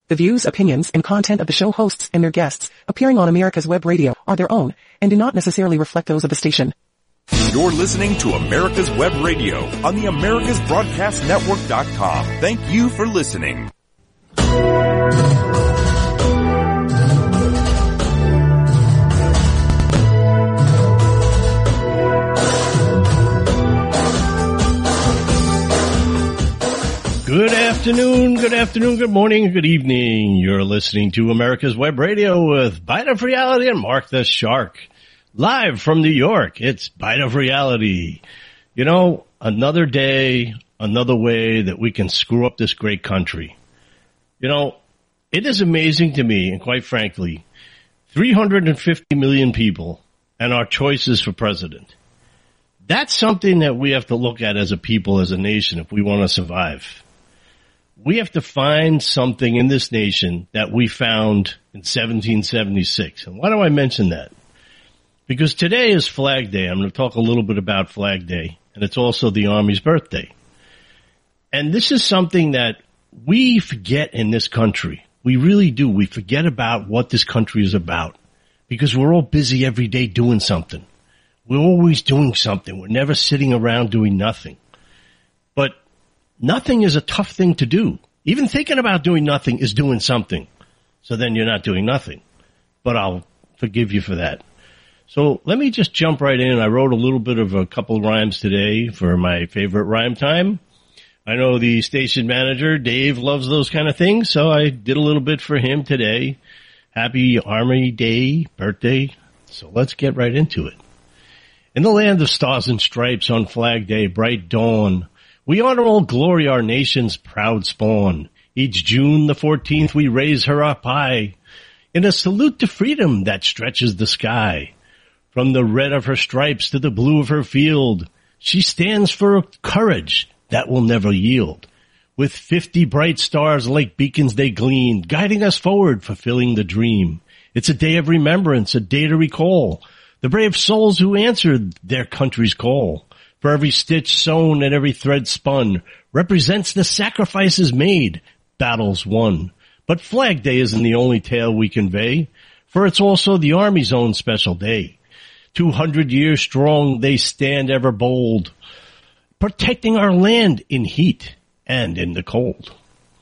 The views, opinions, and content of the show hosts and their guests appearing on America's Web Radio are their own and do not necessarily reflect those of the station. You're listening to America's Web Radio on the AmericasBroadcastNetwork.com. Thank you for listening. Good afternoon, good morning, good evening. You're listening to America's Web Radio with Bite of Reality and Mark the Shark. Live from New York, it's Bite of Reality. You know, another day, another way that we can screw up this great country. You know, it is amazing to me, and quite frankly, 350 million people and our choices for president. That's something that we have to look at as a people, as a nation, if we want to survive. We have to find something in this nation that we found in 1776. And why do I mention that? Because today is Flag Day. I'm going to talk a little bit about Flag Day, and it's also the Army's birthday. And this is something that we forget in this country. We really do. We forget about what this country is about because we're all busy every day doing something. We're always doing something. We're never sitting around doing nothing. But nothing is a tough thing to do. Even thinking about doing nothing is doing something. So then you're not doing nothing. But I'll forgive you for that. So let me just jump right in. I wrote a little bit of a couple of rhymes today for my favorite rhyme time. I know the station manager, Dave, loves those kind of things, so I did a little bit for him today. Happy Army Day, birthday. So let's get right into it. In the land of stars and stripes on Flag Day, bright dawn, we honor Old Glory, our nation's proud spawn. Each June the 14th we raise her up high in a salute to freedom that stretches the sky. From the red of her stripes to the blue of her field, she stands for courage that will never yield. With 50 bright stars like beacons they gleam, guiding us forward, fulfilling the dream. It's a day of remembrance, a day to recall the brave souls who answered their country's call. For every stitch sewn and every thread spun represents the sacrifices made, battles won. But Flag Day isn't the only tale we convey, for it's also the Army's own special day. 200 years strong they stand ever bold, protecting our land in heat and in the cold.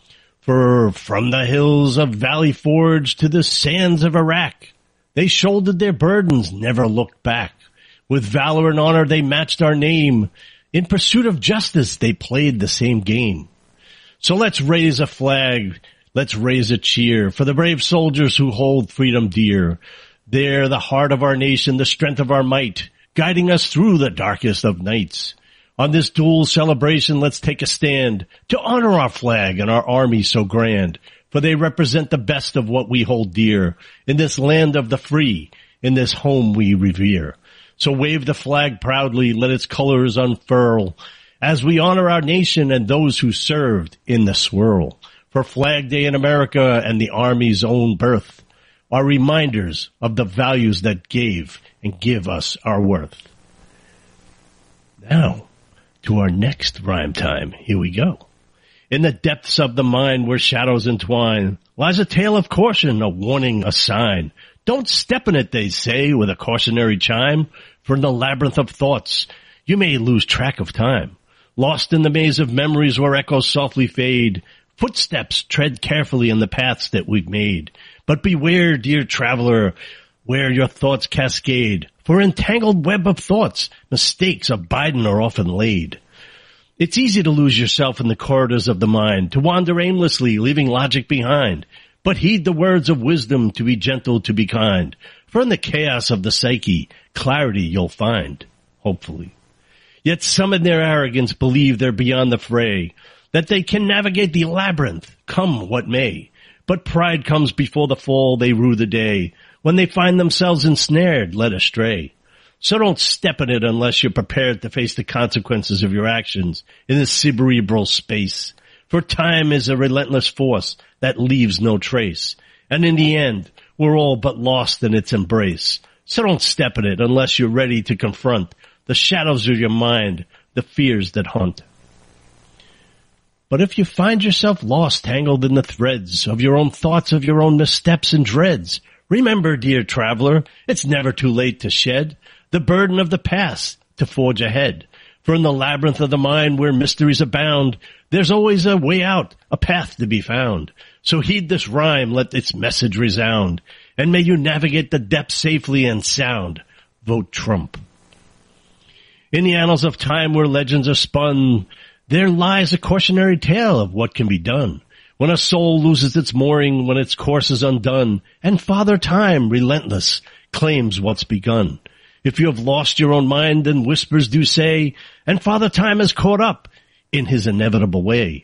For from the hills of Valley Forge to the sands of Iraq, they shouldered their burdens, never looked back. With valor and honor they matched our name. In pursuit of justice they played the same game. So let's raise a flag, let's raise a cheer for the brave soldiers who hold freedom dear. They're the heart of our nation, the strength of our might, guiding us through the darkest of nights. On this dual celebration, let's take a stand to honor our flag and our army so grand, for they represent the best of what we hold dear in this land of the free, in this home we revere. So wave the flag proudly, let its colors unfurl, as we honor our nation and those who served in the swirl. For Flag Day in America and the Army's own birth are reminders of the values that gave and give us our worth. Now, to our next rhyme time. Here we go. In the depths of the mind where shadows entwine lies a tale of caution, a warning, a sign. Don't step in it, they say, with a cautionary chime. For in the labyrinth of thoughts, you may lose track of time. Lost in the maze of memories where echoes softly fade, footsteps tread carefully in the paths that we've made. But beware, dear traveler, where your thoughts cascade. For entangled web of thoughts, mistakes abiding are often laid. It's easy to lose yourself in the corridors of the mind, to wander aimlessly, leaving logic behind. But heed the words of wisdom, to be gentle, to be kind. For in the chaos of the psyche, clarity you'll find, hopefully. Yet some in their arrogance believe they're beyond the fray, that they can navigate the labyrinth, come what may. But pride comes before the fall, they rue the day, when they find themselves ensnared, led astray. So don't step in it unless you're prepared to face the consequences of your actions in this cerebral space. For time is a relentless force that leaves no trace. And in the end, we're all but lost in its embrace. So don't step in it unless you're ready to confront the shadows of your mind, the fears that haunt. But if you find yourself lost, tangled in the threads of your own thoughts, of your own missteps and dreads, remember, dear traveler, it's never too late to shed the burden of the past to forge ahead. For in the labyrinth of the mind where mysteries abound, there's always a way out, a path to be found. So heed this rhyme, let its message resound, and may you navigate the depths safely and sound. Vote Trump. In the annals of time where legends are spun, there lies a cautionary tale of what can be done when a soul loses its mooring, when its course is undone, and Father Time, relentless, claims what's begun. If you have lost your own mind, then whispers do say, and Father Time is caught up in his inevitable way.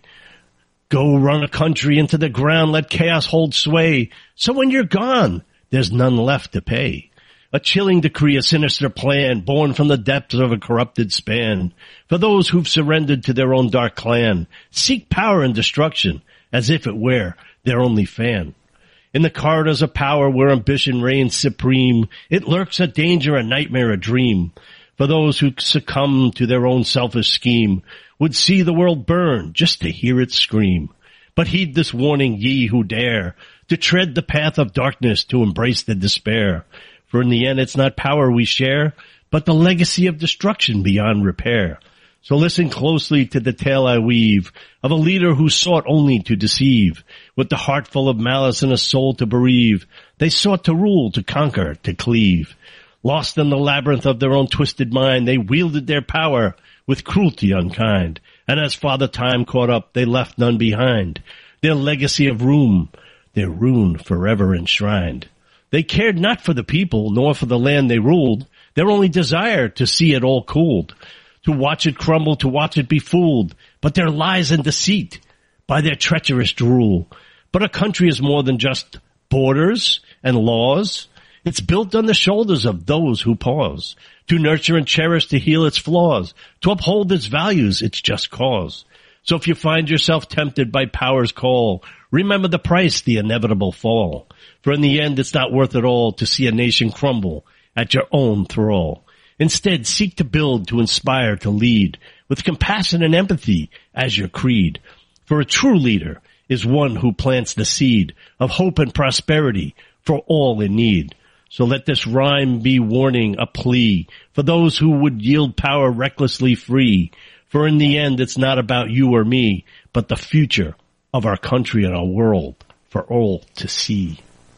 Go run a country into the ground, let chaos hold sway, so when you're gone, there's none left to pay. A chilling decree, a sinister plan, born from the depths of a corrupted span. For those who've surrendered to their own dark clan, seek power and destruction, as if it were their only fan. In the corridors of power where ambition reigns supreme, it lurks a danger, a nightmare, a dream. For those who succumb to their own selfish scheme, would see the world burn just to hear it scream. But heed this warning, ye who dare to tread the path of darkness, to embrace the despair. For in the end, it's not power we share, but the legacy of destruction beyond repair. So listen closely to the tale I weave of a leader who sought only to deceive. With the heart full of malice and a soul to bereave, they sought to rule, to conquer, to cleave. Lost in the labyrinth of their own twisted mind, they wielded their power with cruelty unkind. And as Father Time caught up, they left none behind. Their legacy of ruin, their ruin forever enshrined. They cared not for the people, nor for the land they ruled. Their only desire to see it all cooled, to watch it crumble, to watch it be fooled. But their lies and deceit by their treacherous rule. But a country is more than just borders and laws. It's built on the shoulders of those who pause, to nurture and cherish, to heal its flaws, to uphold its values, its just cause. So if you find yourself tempted by power's call, remember the price, the inevitable fall. For in the end, it's not worth it all to see a nation crumble at your own thrall. Instead, seek to build, to inspire, to lead, with compassion and empathy as your creed. For a true leader is one who plants the seed of hope and prosperity for all in need. So let this rhyme be warning, a plea for those who would yield power recklessly free. For in the end, it's not about you or me, but the future of our country and our world for all to see.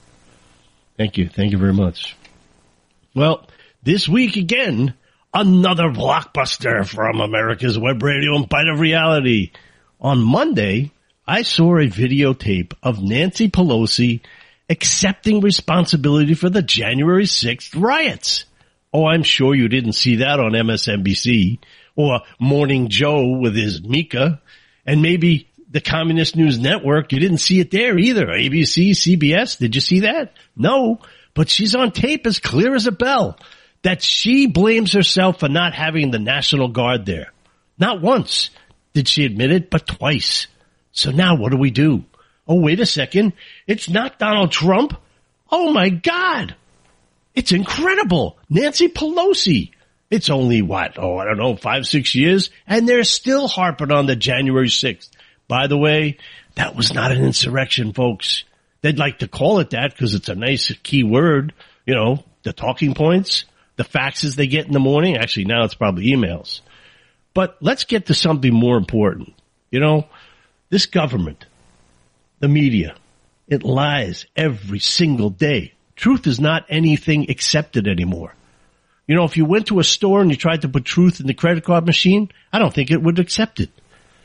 Thank you. Thank you very much. Well, this week again, another blockbuster from America's Web Radio and Bite of Reality. On Monday, I saw a videotape of Nancy Pelosi accepting responsibility for the January 6th riots. Oh, I'm sure you didn't see that on MSNBC or Morning Joe with his Mika, and maybe the Communist News Network. You didn't see it there either. ABC, CBS, did you see that? No, but she's on tape as clear as a bell that she blames herself for not having the National Guard there. Not once did she admit it, but twice. So now what do we do? Oh, wait a second. It's not Donald Trump. Oh, my God. It's incredible. Nancy Pelosi. It's only what? Oh, I don't know, 5-6 years. And they're still harping on the January 6th. By the way, that was not an insurrection, folks. They'd like to call it that because it's a nice key word. You know, the talking points, the faxes they get in the morning. Actually, now it's probably emails. But let's get to something more important. You know, this government, the media, it lies every single day. Truth is not anything accepted anymore. You know, if you went to a store and you tried to put truth in the credit card machine, I don't think it would accept it.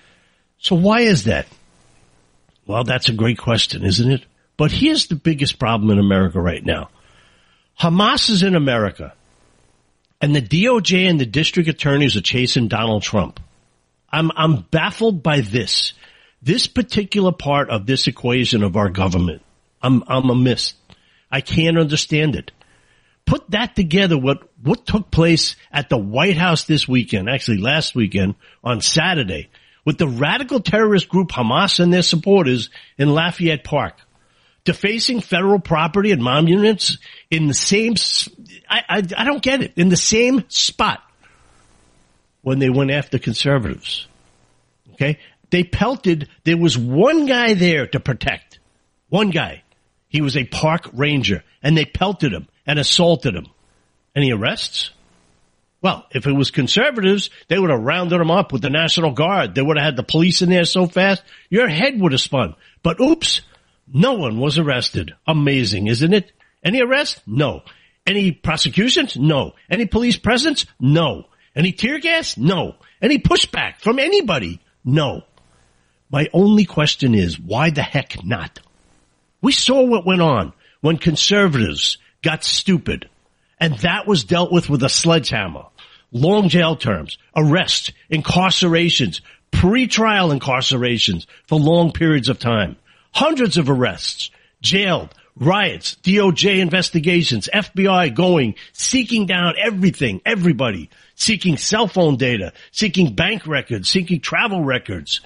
So why is that? Well, that's a great question, isn't it? But here's the biggest problem in America right now. Hamas is in America, and the DOJ and the district attorneys are chasing Donald Trump. I'm baffled by this. This particular part of this equation of our government. I'm amiss. I can't understand it. Put that together, what took place at the White House this weekend, actually last weekend, on Saturday, with the radical terrorist group Hamas and their supporters in Lafayette Park, defacing federal property and monuments in the same, I don't get it, in the same spot when they went after conservatives. Okay? They pelted. There was one guy there to protect. One guy. He was a park ranger, and they pelted him and assaulted him. Any arrests? Well, if it was conservatives, they would have rounded him up with the National Guard. They would have had the police in there so fast, your head would have spun. But oops, no one was arrested. Amazing, isn't it? Any arrests? No. Any prosecutions? No. Any police presence? No. Any tear gas? No. Any pushback from anybody? No. My only question is, why the heck not? We saw what went on when conservatives got stupid, and that was dealt with a sledgehammer. Long jail terms, arrests, incarcerations, pre-trial incarcerations for long periods of time. Hundreds of arrests, jailed, riots, DOJ investigations, FBI going, seeking down everything, everybody, seeking cell phone data, seeking bank records, seeking travel records.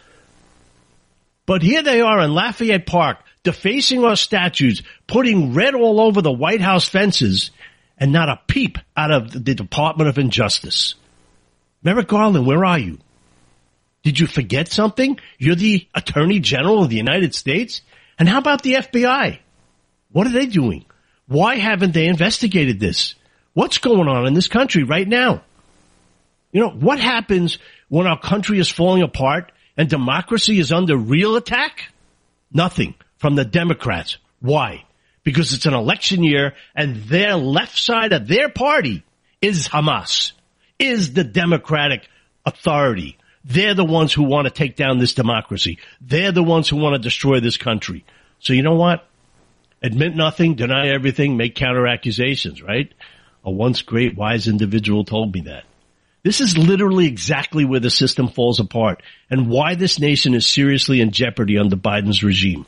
But here they are in Lafayette Park, defacing our statues, putting red all over the White House fences, and not a peep out of the Department of Injustice. Merrick Garland, where are you? Did you forget something? You're the Attorney General of the United States? And how about the FBI? What are they doing? Why haven't they investigated this? What's going on in this country right now? You know, what happens when our country is falling apart and democracy is under real attack? Nothing from the Democrats. Why? Because it's an election year and their left side of their party is Hamas, is the Democratic authority. They're the ones who want to take down this democracy. They're the ones who want to destroy this country. So you know what? Admit nothing, deny everything, make counter accusations, right? A once great wise individual told me that. This is literally exactly where the system falls apart and why this nation is seriously in jeopardy under Biden's regime.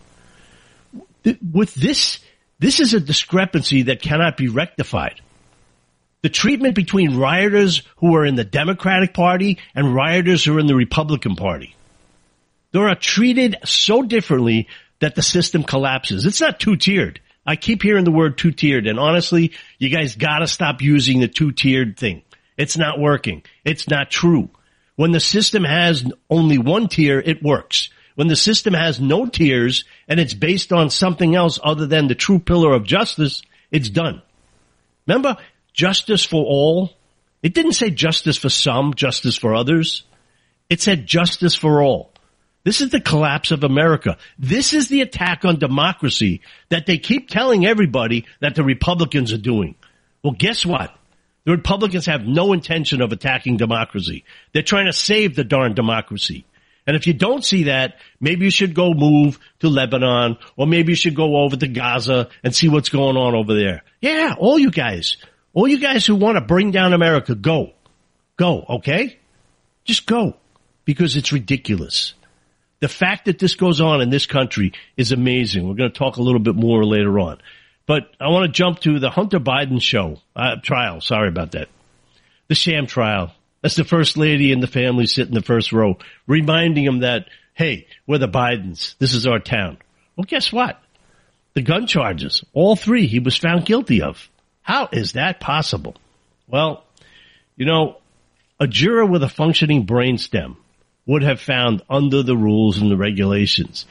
With this is a discrepancy that cannot be rectified. The treatment between rioters who are in the Democratic Party and rioters who are in the Republican Party. They are treated so differently that the system collapses. It's not two-tiered. I keep hearing the word two-tiered, and honestly, you guys gotta stop using the two-tiered thing. It's not working. It's not true. When the system has only one tier, it works. When the system has no tiers and it's based on something else other than the true pillar of justice, it's done. Remember, justice for all? It didn't say justice for some, justice for others. It said justice for all. This is the collapse of America. This is the attack on democracy that they keep telling everybody that the Republicans are doing. Well, guess what? The Republicans have no intention of attacking democracy. They're trying to save the darn democracy. And if you don't see that, maybe you should go move to Lebanon, or maybe you should go over to Gaza and see what's going on over there. Yeah, all you guys who want to bring down America, go, okay? Just go, because it's ridiculous. The fact that this goes on in this country is amazing. We're going to talk a little bit more later on. But I want to jump to the Hunter Biden trial. Sorry about that. The sham trial. That's the first lady and the family sit in the first row, reminding them that, hey, we're the Bidens. This is our town. Well, guess what? The gun charges, all three, he was found guilty of. How is that possible? Well, you know, a juror with a functioning brainstem would have found under the rules and the regulations.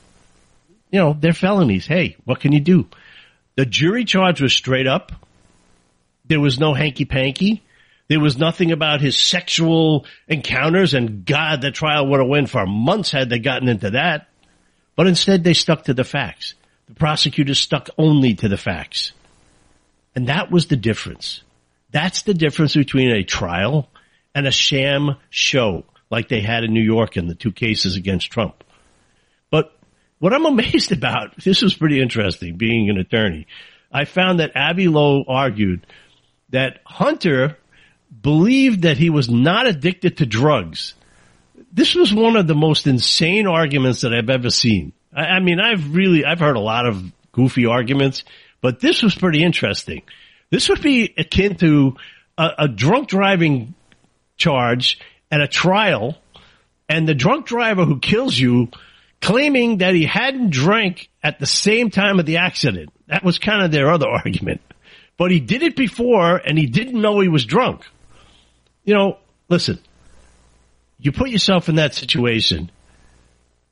You know, they're felonies. Hey, what can you do? The jury charge was straight up. There was no hanky-panky. There was nothing about his sexual encounters, and God, the trial would have went for months had they gotten into that. But instead, they stuck to the facts. The prosecutors stuck only to the facts. And that was the difference. That's the difference between a trial and a sham show like they had in New York in the two cases against Trump. But what I'm amazed about, this was pretty interesting, being an attorney. I found that Abby Lowe argued that Hunter believed that he was not addicted to drugs. This was one of the most insane arguments that I've ever seen. I mean, I've heard a lot of goofy arguments, but this was pretty interesting. This would be akin to a drunk driving charge at a trial, and the drunk driver who kills you claiming that he hadn't drank at the same time of the accident. That was kind of their other argument. But he did it before, and he didn't know he was drunk. You know, listen, you put yourself in that situation,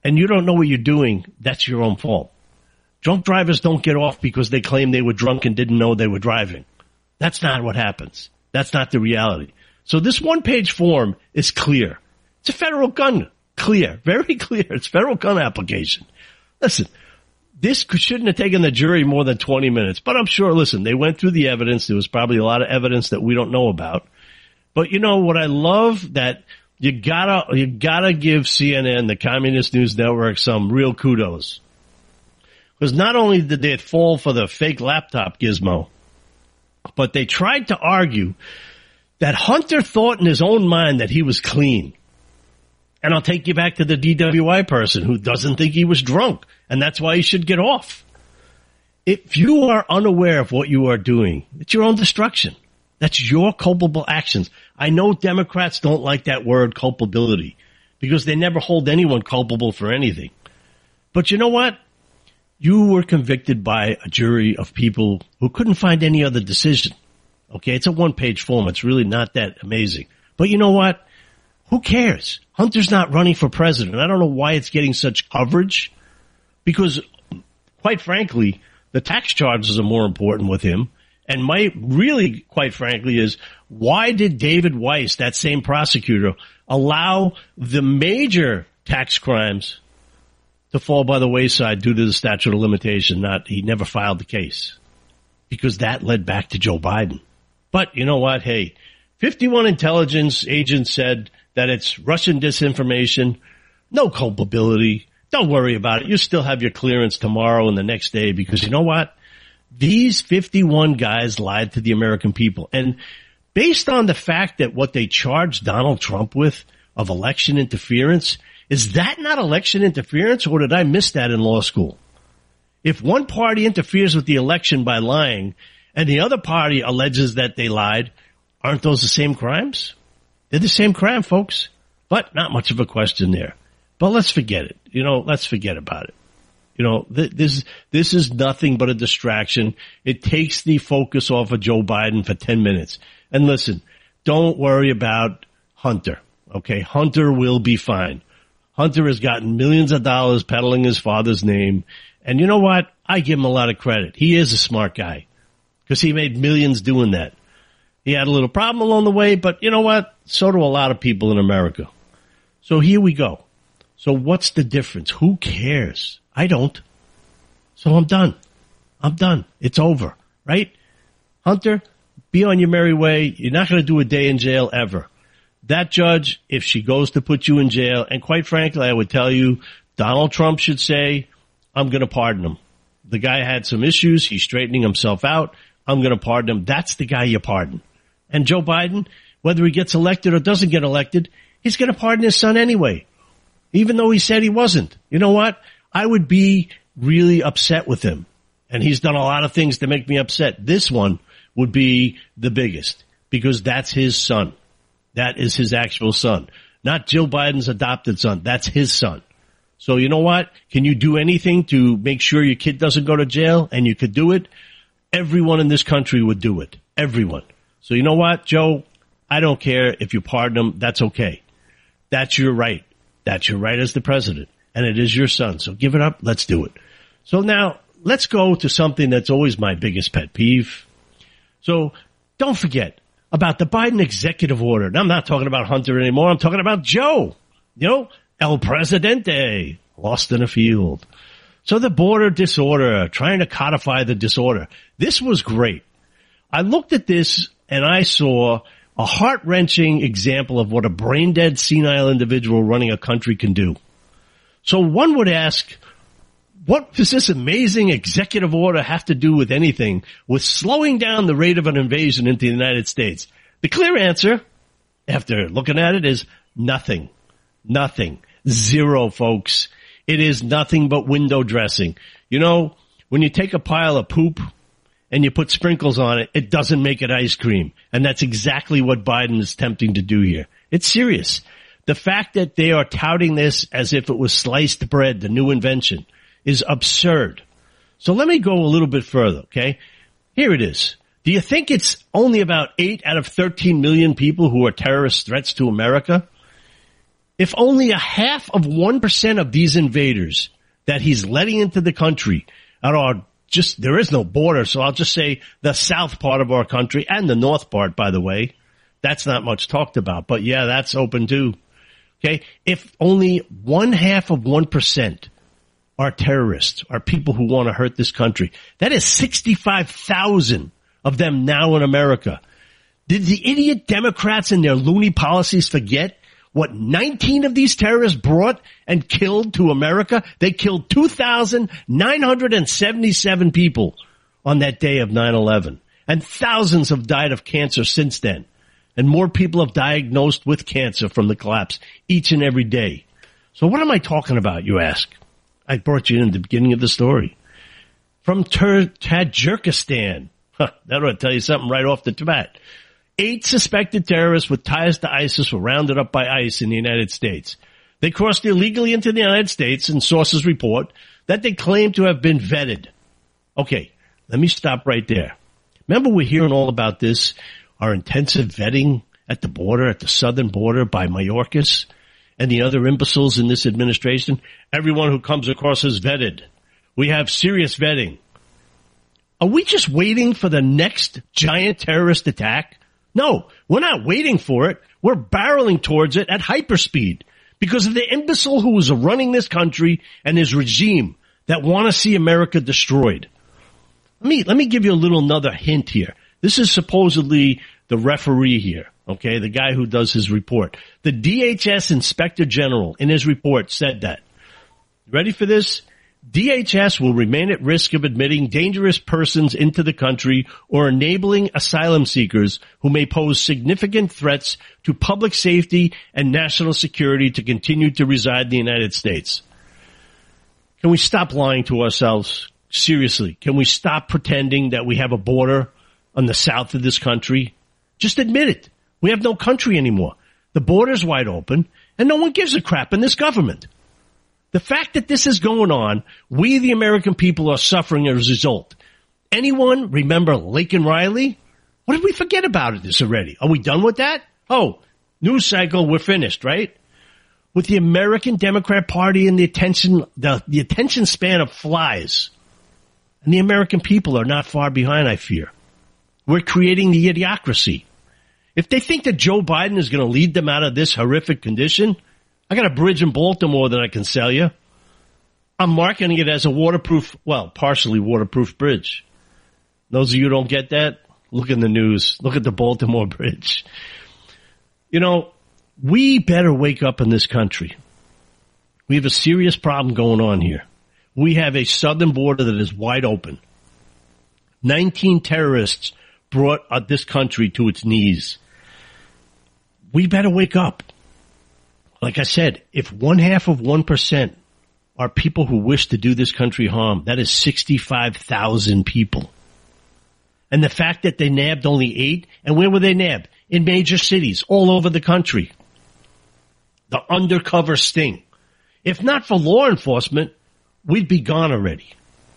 and you don't know what you're doing, that's your own fault. Drunk drivers don't get off because they claim they were drunk and didn't know they were driving. That's not what happens. That's not the reality. So this one-page form is clear. It's a federal gun. Clear. Very clear. It's a federal gun application. Listen, this shouldn't have taken the jury more than 20 minutes, but I'm sure, listen, they went through the evidence. There was probably a lot of evidence that we don't know about. But you know what I love? That you gotta give CNN, the Communist News Network, some real kudos. Because not only did they fall for the fake laptop gizmo, but they tried to argue that Hunter thought in his own mind that he was clean. And I'll take you back to the DWI person who doesn't think he was drunk, and that's why he should get off. If you are unaware of what you are doing, it's your own destruction. That's your culpable actions. I know Democrats don't like that word culpability because they never hold anyone culpable for anything. But you know what? You were convicted by a jury of people who couldn't find any other decision. Okay, it's a one-page form. It's really not that amazing. But you know what? Who cares? Hunter's not running for president. I don't know why it's getting such coverage because, quite frankly, the tax charges are more important with him. And quite frankly, is why did David Weiss, that same prosecutor, allow the major tax crimes to fall by the wayside due to the statute of limitation? He never filed the case because that led back to Joe Biden. But you know what? Hey, 51 intelligence agents said that it's Russian disinformation. No culpability. Don't worry about it. You still have your clearance tomorrow and the next day because you know what? These 51 guys lied to the American people. And based on the fact that what they charged Donald Trump with of election interference, is that not election interference, or did I miss that in law school? If one party interferes with the election by lying and the other party alleges that they lied, aren't those the same crimes? They're the same crime, folks. But not much of a question there. But let's forget it. Let's forget about it. This is nothing but a distraction. It takes the focus off of Joe Biden for 10 minutes. And listen, don't worry about Hunter. Okay. Hunter will be fine. Hunter has gotten millions of dollars peddling his father's name. And you know what? I give him a lot of credit. He is a smart guy because he made millions doing that. He had a little problem along the way, but you know what? So do a lot of people in America. So here we go. So what's the difference? Who cares? I don't. So I'm done. It's over, right? Hunter, be on your merry way. You're not going to do a day in jail ever. That judge, if she goes to put you in jail, and quite frankly, I would tell you, Donald Trump should say, I'm going to pardon him. The guy had some issues. He's straightening himself out. I'm going to pardon him. That's the guy you pardon. And Joe Biden, whether he gets elected or doesn't get elected, he's going to pardon his son anyway, even though he said he wasn't. You know what? I would be really upset with him. And he's done a lot of things to make me upset. This one would be the biggest because that's his son. That is his actual son, not Jill Biden's adopted son. That's his son. So you know what? Can you do anything to make sure your kid doesn't go to jail? And you could do it. Everyone in this country would do it. Everyone. So you know what, Joe? I don't care if you pardon him. That's okay. That's your right. That's your right as the president. And it is your son. So give it up. Let's do it. So now let's go to something that's always my biggest pet peeve. So don't forget about the Biden executive order. Now, I'm not talking about Hunter anymore. I'm talking about Joe. El Presidente, lost in a field. So the border disorder, trying to codify the disorder. This was great. I looked at this and I saw a heart-wrenching example of what a brain-dead, senile individual running a country can do. So one would ask, what does this amazing executive order have to do with anything with slowing down the rate of an invasion into the United States? The clear answer, after looking at it, is nothing. Nothing. Zero, folks. It is nothing but window dressing. When you take a pile of poop and you put sprinkles on it, it doesn't make it ice cream. And that's exactly what Biden is attempting to do here. It's serious. The fact that they are touting this as if it was sliced bread, the new invention, is absurd. So let me go a little bit further, okay? Here it is. Do you think it's only about 8 out of 13 million people who are terrorist threats to America? If only 0.5% of these invaders that he's letting into the country there is no border, so I'll just say the south part of our country and the north part, by the way. That's not much talked about, but yeah, that's open too. Okay. If only 0.5% are terrorists, are people who want to hurt this country, that is 65,000 of them now in America. Did the idiot Democrats and their loony policies forget what 19 of these terrorists brought and killed to America? They killed 2,977 people on that day of 9/11. And thousands have died of cancer since then. And more people have diagnosed with cancer from the collapse each and every day. So what am I talking about, you ask? I brought you in the beginning of the story. From Tajikistan. That ought to tell you something right off the bat. 8 suspected terrorists with ties to ISIS were rounded up by ICE in the United States. They crossed illegally into the United States, and sources report that they claim to have been vetted. Okay, let me stop right there. Remember, we're hearing all about this, our intensive vetting at the border, at the southern border by Mayorkas and the other imbeciles in this administration. Everyone who comes across is vetted. We have serious vetting. Are we just waiting for the next giant terrorist attack? No, we're not waiting for it. We're barreling towards it at hyperspeed because of the imbecile who is running this country and his regime that want to see America destroyed. Let me give you another hint here. This is supposedly the referee here, okay, the guy who does his report. The DHS Inspector General in his report said that. Ready for this? DHS will remain at risk of admitting dangerous persons into the country or enabling asylum seekers who may pose significant threats to public safety and national security to continue to reside in the United States. Can we stop lying to ourselves? Seriously, can we stop pretending that we have a border on the south of this country? Just admit it. We have no country anymore. The border's wide open, and no one gives a crap in this government. The fact that this is going on, we, the American people, are suffering as a result. Anyone remember Laken Riley? What did we forget about this already? Are we done with that? Oh, news cycle, we're finished, right? With the American Democrat Party and the attention span of flies. And the American people are not far behind, I fear. We're creating the idiocracy. If they think that Joe Biden is going to lead them out of this horrific condition, I got a bridge in Baltimore that I can sell you. I'm marketing it as a partially waterproof bridge. Those of you who don't get that, look in the news. Look at the Baltimore Bridge. You know, we better wake up in this country. We have a serious problem going on here. We have a southern border that is wide open. 19 terrorists brought this country to its knees. We better wake up. Like I said, if 0.5% are people who wish to do this country harm, that is 65,000 people. And the fact that they nabbed only 8, and where were they nabbed? In major cities all over the country. The undercover sting. If not for law enforcement, we'd be gone already.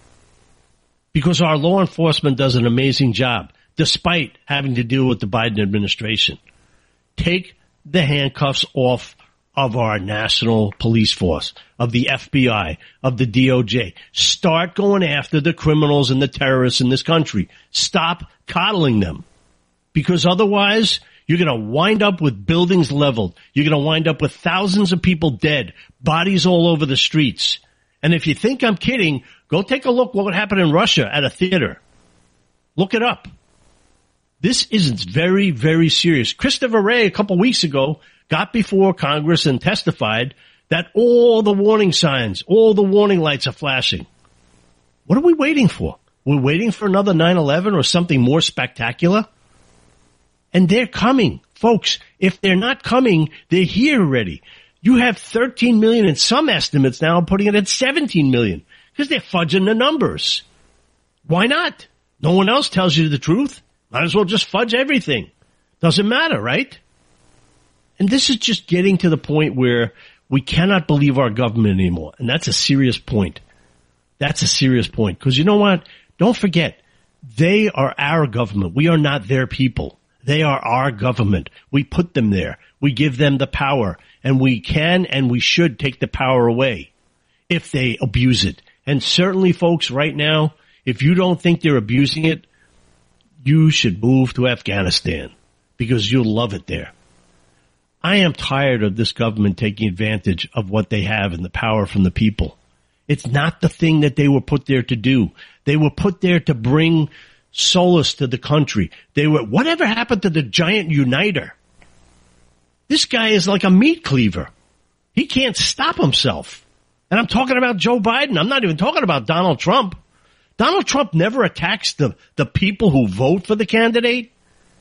Because our law enforcement does an amazing job, despite having to deal with the Biden administration. Take the handcuffs off of our national police force, of the FBI, of the DOJ. Start going after the criminals and the terrorists in this country. Stop coddling them. Because otherwise, you're going to wind up with buildings leveled. You're going to wind up with thousands of people dead, bodies all over the streets. And if you think I'm kidding, go take a look what would happen in Russia at a theater. Look it up. This is very, very serious. Christopher Wray, a couple weeks ago, got before Congress and testified that all the warning signs, all the warning lights are flashing. What are we waiting for? We're waiting for another 9/11 or something more spectacular? And they're coming. Folks, if they're not coming, they're here already. You have 13 million, and some estimates now are putting it at 17 million because they're fudging the numbers. Why not? No one else tells you the truth. Might as well just fudge everything. Doesn't matter, right? And this is just getting to the point where we cannot believe our government anymore. And that's a serious point. That's a serious point. Because you know what? Don't forget, they are our government. We are not their people. They are our government. We put them there. We give them the power, and we can and we should take the power away if they abuse it. And certainly, folks, right now, if you don't think they're abusing it, you should move to Afghanistan because you'll love it there. I am tired of this government taking advantage of what they have and the power from the people. It's not the thing that they were put there to do. They were put there to bring solace to the country. Whatever happened to the giant uniter? This guy is like a meat cleaver. He can't stop himself. And I'm talking about Joe Biden. I'm not even talking about Donald Trump. Donald Trump never attacks the people who vote for the candidate.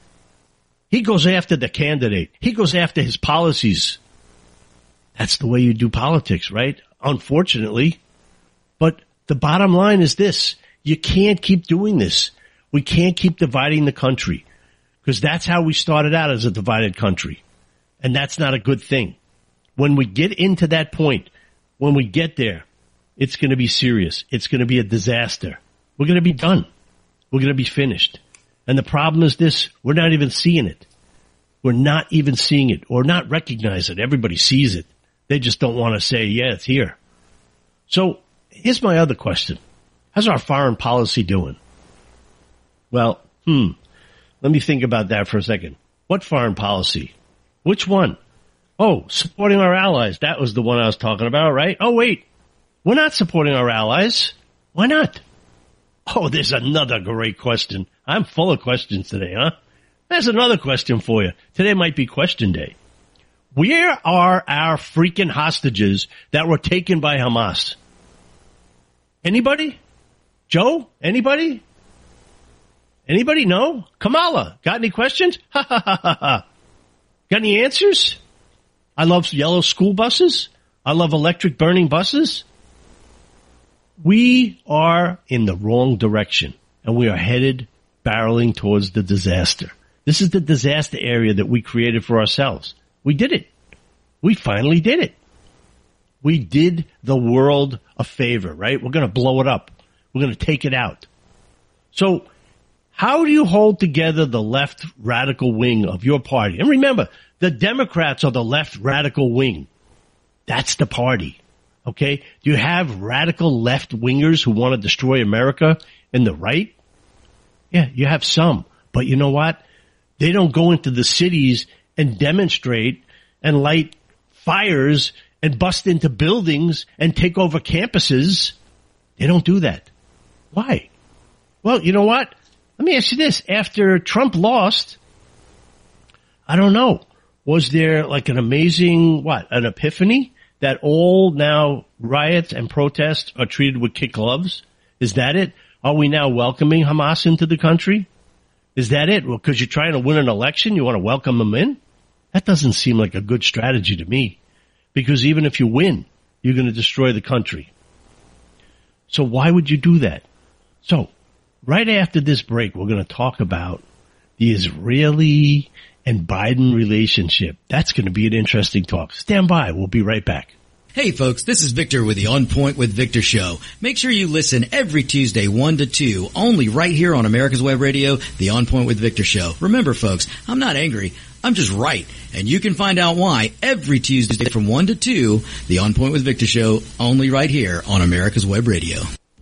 He goes after the candidate. He goes after his policies. That's the way you do politics, right? Unfortunately. But the bottom line is this. You can't keep doing this. We can't keep dividing the country because that's how we started out, as a divided country. And that's not a good thing. When we get into that point, when we get there, it's going to be serious. It's going to be a disaster. We're going to be done. We're going to be finished. And the problem is this. We're not even seeing it. We're not even seeing it or not recognize it. Everybody sees it. They just don't want to say, yeah, it's here. So here's my other question. How's our foreign policy doing? Well, let me think about that for a second. What foreign policy? Which one? Oh, supporting our allies. That was the one I was talking about, right? Oh, wait. We're not supporting our allies. Why not? Oh, there's another great question. I'm full of questions today, huh? There's another question for you. Today might be question day. Where are our freaking hostages that were taken by Hamas? Anybody? Joe? Anybody? Anybody? No? Kamala, got any questions? Ha ha ha ha ha. Got any answers? I love yellow school buses. I love electric burning buses. We are in the wrong direction, and we are headed barreling towards the disaster. This is the disaster area that we created for ourselves. We did it. We finally did it. We did the world a favor, right? We're going to blow it up. We're going to take it out. So how do you hold together the left radical wing of your party? And remember, the Democrats are the left radical wing. That's the party. Okay? Do you have radical left wingers who want to destroy America in the right? Yeah, you have some. But you know what? They don't go into the cities and demonstrate and light fires and bust into buildings and take over campuses. They don't do that. Why? Well, you know what? Let me ask you this. After Trump lost, I don't know, was there like an amazing, an epiphany that all now riots and protests are treated with kid gloves? Is that it? Are we now welcoming Hamas into the country? Is that it? Well, because you're trying to win an election, you want to welcome them in? That doesn't seem like a good strategy to me. Because even if you win, you're going to destroy the country. So why would you do that? So right after this break, we're going to talk about the Israeli and Biden relationship. That's going to be an interesting talk. Stand by. We'll be right back. Hey folks, this is Victor with the On Point with Victor show. Make sure you listen every Tuesday 1 to 2, only right here on America's Web Radio, the On Point with Victor show. Remember folks, I'm not angry, I'm just right. And you can find out why every Tuesday from 1 to 2, the On Point with Victor show, only right here on America's Web Radio.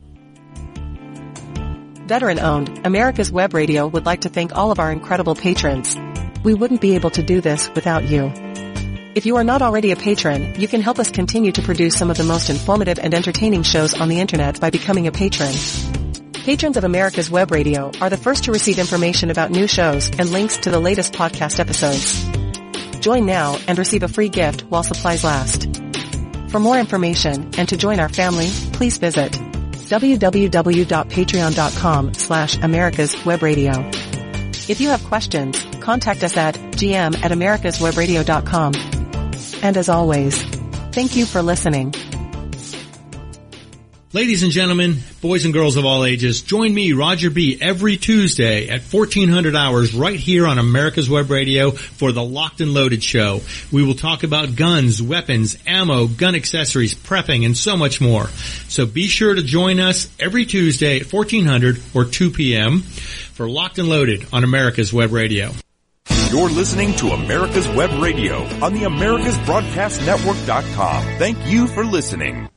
Veteran-owned, America's Web Radio would like to thank all of our incredible patrons. We wouldn't be able to do this without you. If you are not already a patron, you can help us continue to produce some of the most informative and entertaining shows on the internet by becoming a patron. Patrons of America's Web Radio are the first to receive information about new shows and links to the latest podcast episodes. Join now and receive a free gift while supplies last. For more information and to join our family, please visit www.patreon.com/americaswebradio. If you have questions, contact us at gm@americaswebradio.com. And as always, thank you for listening. Ladies and gentlemen, boys and girls of all ages, join me, Roger B., every Tuesday at 1400 hours right here on America's Web Radio for the Locked and Loaded Show. We will talk about guns, weapons, ammo, gun accessories, prepping, and so much more. So be sure to join us every Tuesday at 1400 or 2 p.m. for Locked and Loaded on America's Web Radio. You're listening to America's Web Radio on the AmericasBroadcastNetwork.com. Thank you for listening.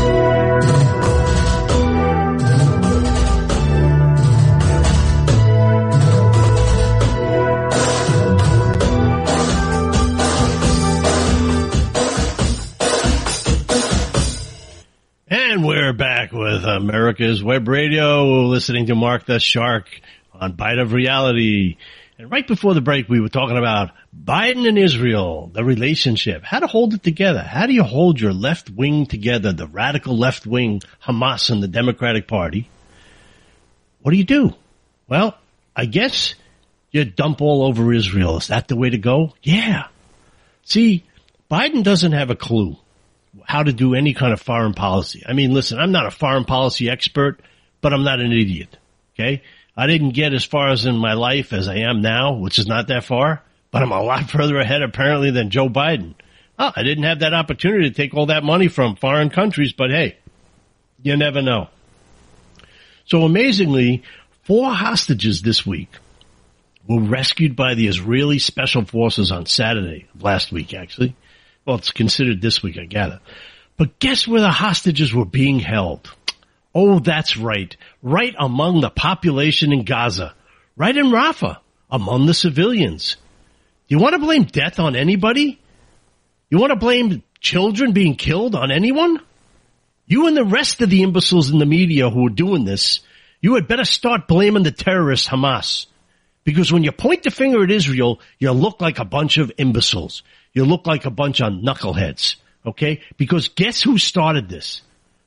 And we're back with America's Web Radio, listening to Mark the Shark on Bite of Reality. And right before the break, we were talking about Biden and Israel, the relationship, how to hold it together. How do you hold your left wing together, the radical left wing, Hamas and the Democratic Party? What do? Well, I guess you dump all over Israel. Is that the way to go? Yeah. See, Biden doesn't have a clue how to do any kind of foreign policy. I mean, listen, I'm not a foreign policy expert, but I'm not an idiot. Okay? I didn't get as far as in my life as I am now, which is not that far, but I'm a lot further ahead apparently than Joe Biden. Oh, I didn't have that opportunity to take all that money from foreign countries, but hey, you never know. So amazingly, 4 hostages this week were rescued by the Israeli Special Forces on Saturday of last week, actually. Well, it's considered this week, I gather. But guess where the hostages were being held? Oh, that's right. Right among the population in Gaza. Right in Rafah. Among the civilians. You want to blame death on anybody? You want to blame children being killed on anyone? You and the rest of the imbeciles in the media who are doing this, you had better start blaming the terrorists, Hamas. Because when you point the finger at Israel, you look like a bunch of imbeciles. You look like a bunch of knuckleheads. Okay? Because guess who started this?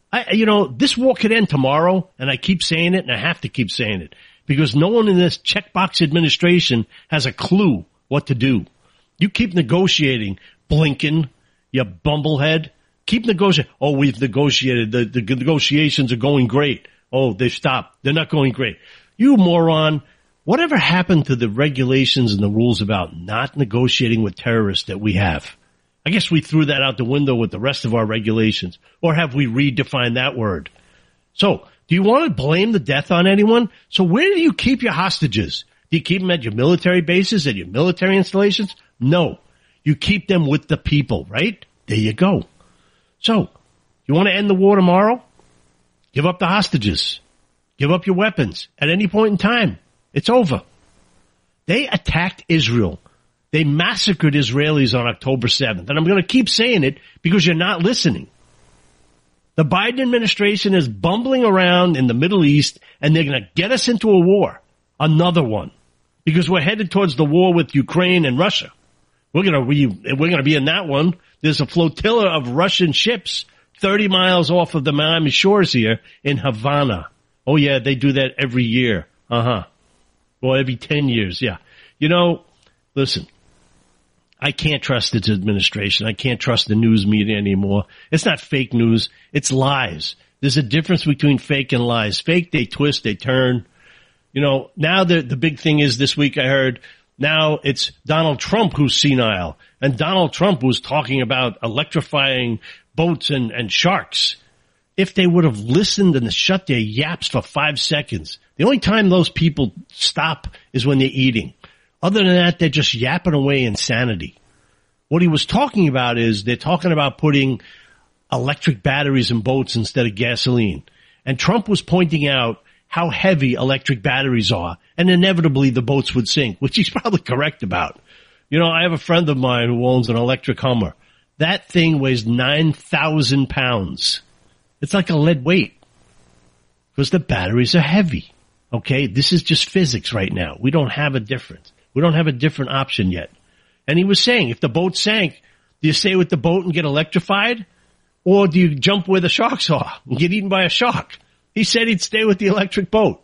This war could end tomorrow, and I keep saying it, and I have to keep saying it, because no one in this checkbox administration has a clue what to do. You keep negotiating, Blinken, you bumblehead. Keep negotiating. Oh, we've negotiated. The negotiations are going great. Oh, they've stopped. They're not going great. You moron. Whatever happened to the regulations and the rules about not negotiating with terrorists that we have? I guess we threw that out the window with the rest of our regulations. Or have we redefined that word? So, do you want to blame the death on anyone? So where do you keep your hostages? Do you keep them at your military bases, at your military installations? No. You keep them with the people, right? There you go. So, you want to end the war tomorrow? Give up the hostages. Give up your weapons at any point in time. It's over. They attacked Israel. They massacred Israelis on October 7th. And I'm going to keep saying it because you're not listening. The Biden administration is bumbling around in the Middle East, and they're going to get us into a war. Another one. Because we're headed towards the war with Ukraine and Russia. We're going to be in that one. There's a flotilla of Russian ships 30 miles off of the Miami shores here in Havana. Oh, yeah, they do that every year. Well, every 10 years, yeah. Listen, I can't trust this administration. I can't trust the news media anymore. It's not fake news. It's lies. There's a difference between fake and lies. Fake, they twist, they turn. Now the big thing is this week I heard, now it's Donald Trump who's senile. And Donald Trump was talking about electrifying boats and sharks. If they would have listened and shut their yaps for 5 seconds, the only time those people stop is when they're eating. Other than that, they're just yapping away insanity. What he was talking about is they're talking about putting electric batteries in boats instead of gasoline. And Trump was pointing out how heavy electric batteries are, and inevitably the boats would sink, which he's probably correct about. I have a friend of mine who owns an electric Hummer. That thing weighs 9,000 pounds. It's like a lead weight because the batteries are heavy. Okay, this is just physics right now. We don't have a difference. We don't have a different option yet. And he was saying, if the boat sank, do you stay with the boat and get electrified? Or do you jump where the sharks are and get eaten by a shark? He said he'd stay with the electric boat.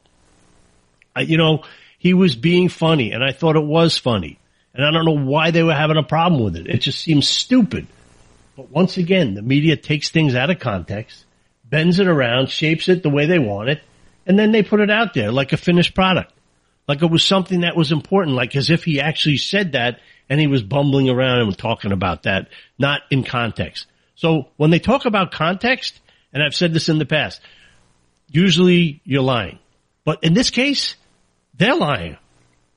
He was being funny, and I thought it was funny. And I don't know why they were having a problem with it. It just seems stupid. But once again, the media takes things out of context, bends it around, shapes it the way they want it, and then they put it out there like a finished product. Like it was something that was important, like as if he actually said that and he was bumbling around and talking about that, not in context. So when they talk about context, and I've said this in the past, usually you're lying. But in this case, they're lying.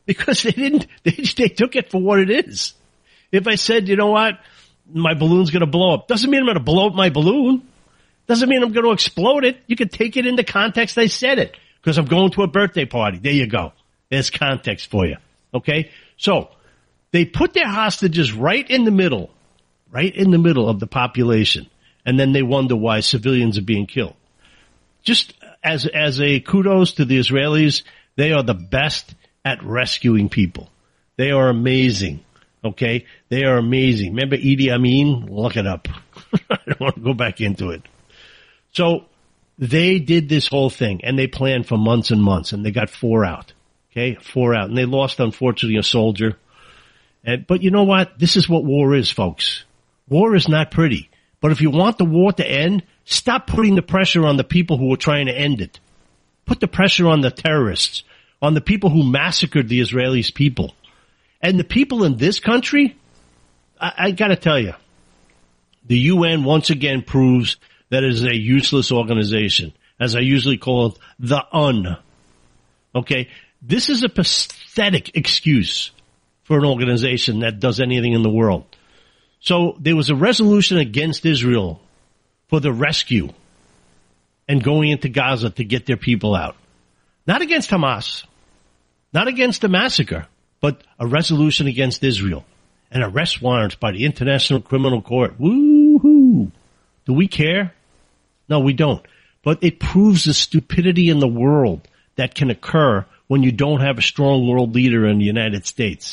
because they took it for what it is. If I said, you know what, my balloon's going to blow up, doesn't mean I'm going to blow up my balloon. Doesn't mean I'm going to explode it. You can take it into context. I said it because I'm going to a birthday party. There you go. There's context for you. Okay. So they put their hostages right in the middle of the population. And then they wonder why civilians are being killed. Just as a kudos to the Israelis, they are the best at rescuing people. They are amazing. Okay? They are amazing. Remember Idi Amin? Look it up. I don't want to go back into it. So they did this whole thing and they planned for months and months and they got 4 out. Okay? 4 out. And they lost, unfortunately, a soldier. But you know what? This is what war is, folks. War is not pretty. But if you want the war to end, stop putting the pressure on the people who are trying to end it. Put the pressure on the terrorists, on the people who massacred the Israelis people. And the people in this country, I gotta tell you, the UN once again proves that it is a useless organization, as I usually call it, the UN. Okay? This is a pathetic excuse for an organization that does anything in the world. So there was a resolution against Israel for the rescue and going into Gaza to get their people out. Not against Hamas, not against the massacre, but a resolution against Israel. An arrest warrant by the International Criminal Court. Woo-hoo! Do we care? No, we don't. But it proves the stupidity in the world that can occur when you don't have a strong world leader in the United States.